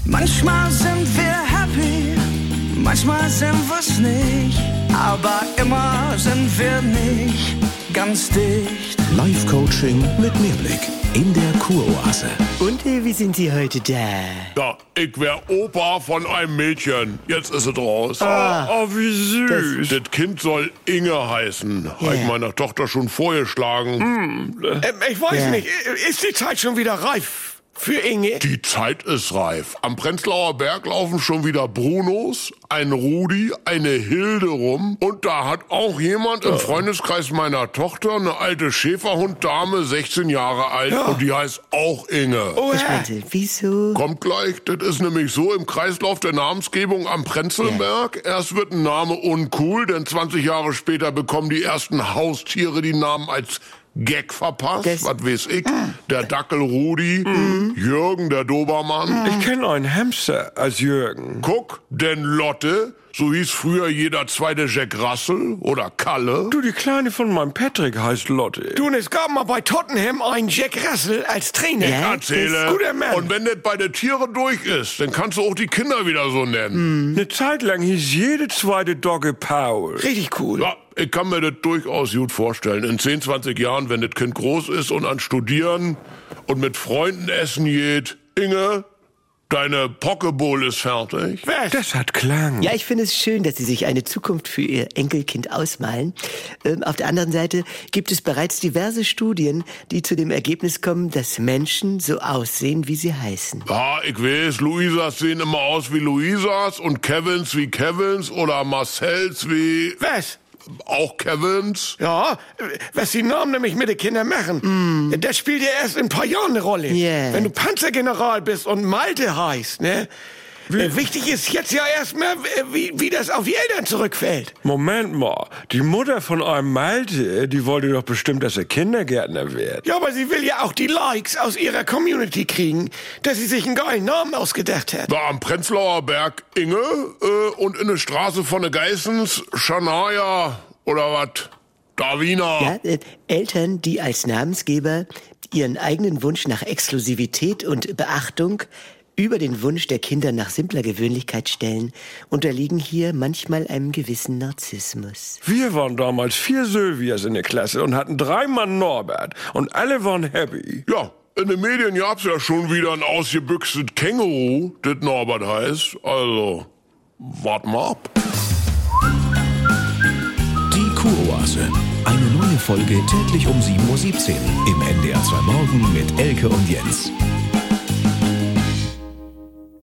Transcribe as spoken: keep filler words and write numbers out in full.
Manchmal sind wir happy, manchmal sind wir's nicht, aber immer sind wir nicht ganz dicht. Live-Coaching mit Mehrblick in der Kuroase. Und äh, wie sind Sie heute da? Ja, ich wär Opa von einem Mädchen. Jetzt ist es raus. Ah, oh, wie süß. das- Das Kind soll Inge heißen. Ja. Hab ich meiner Tochter schon vorgeschlagen. Ähm, ich weiß Ja. nicht, ist die Zeit schon wieder reif für Inge? Die Zeit ist reif. Am Prenzlauer Berg laufen schon wieder Brunos, ein Rudi, eine Hilde rum. Und da hat auch jemand im Freundeskreis meiner Tochter eine alte Schäferhunddame, sechzehn Jahre alt. Ja. Und die heißt auch Inge. Oh, Ich ja. meinte, wieso? Kommt gleich, das ist nämlich so im Kreislauf der Namensgebung am Prenzlberg. Erst wird ein Name uncool, denn zwanzig Jahre später bekommen die ersten Haustiere die Namen als Gag verpasst. Das- Was weiß ich? Der Dackel Rudi, Jürgen der Dobermann. Ich kenne einen Hamster als Jürgen. Guck, denn Lotte, so hieß früher jeder zweite Jack Russell oder Kalle. Du, die Kleine von meinem Patrick heißt Lotte. Du, und es gab mal bei Tottenham einen Jack Russell als Trainer. Ja? Erzähle. Guter Mann. Und wenn das bei den Tieren durch ist, dann kannst du auch die Kinder wieder so nennen. Eine Zeit lang hieß jede zweite Dogge Paul. Richtig cool. Ja, ich kann mir das durchaus gut vorstellen. In zehn, zwanzig Jahren, wenn das Kind groß ist und an Studieren und mit Freunden essen geht. Inge, deine Pokeball ist fertig. Was? Das hat Klang. Ja, ich finde es schön, dass Sie sich eine Zukunft für Ihr Enkelkind ausmalen. Ähm, auf der anderen Seite gibt es bereits diverse Studien, die zu dem Ergebnis kommen, dass Menschen so aussehen, wie sie heißen. Ja, ich weiß, Luisas sehen immer aus wie Luisas und Kevins wie Kevins oder Marcells wie Was? auch Kevins. Ja, was die Namen nämlich mit den Kindern machen, das spielt ja erst in ein paar Jahren eine Rolle. Yeah. Wenn du Panzergeneral bist und Malte heißt, ne? Äh, wichtig ist jetzt ja erstmal, wie, wie das auf die Eltern zurückfällt. Moment mal, die Mutter von einem Malte, die wollte doch bestimmt, dass er Kindergärtner wird. Ja, aber sie will ja auch die Likes aus ihrer Community kriegen, dass sie sich einen geilen Namen ausgedacht hat. Da am Prenzlauer Berg Inge äh, und in der Straße von der Geissens Shania oder was? Davina. Ja, äh, Eltern, die als Namensgeber ihren eigenen Wunsch nach Exklusivität und Beachtung über den Wunsch der Kinder nach simpler Gewöhnlichkeit stellen, unterliegen hier manchmal einem gewissen Narzissmus. Wir waren damals vier Sylvias in der Klasse und hatten drei Mann Norbert und alle waren happy. Ja, in den Medien gab's ja schon wieder ein ausgebüchstes Känguru, das Norbert heißt. Also, wart mal ab. Die Kuroase. Eine neue Folge täglich um sieben Uhr siebzehn im N D R zwei Morgen mit Elke und Jens.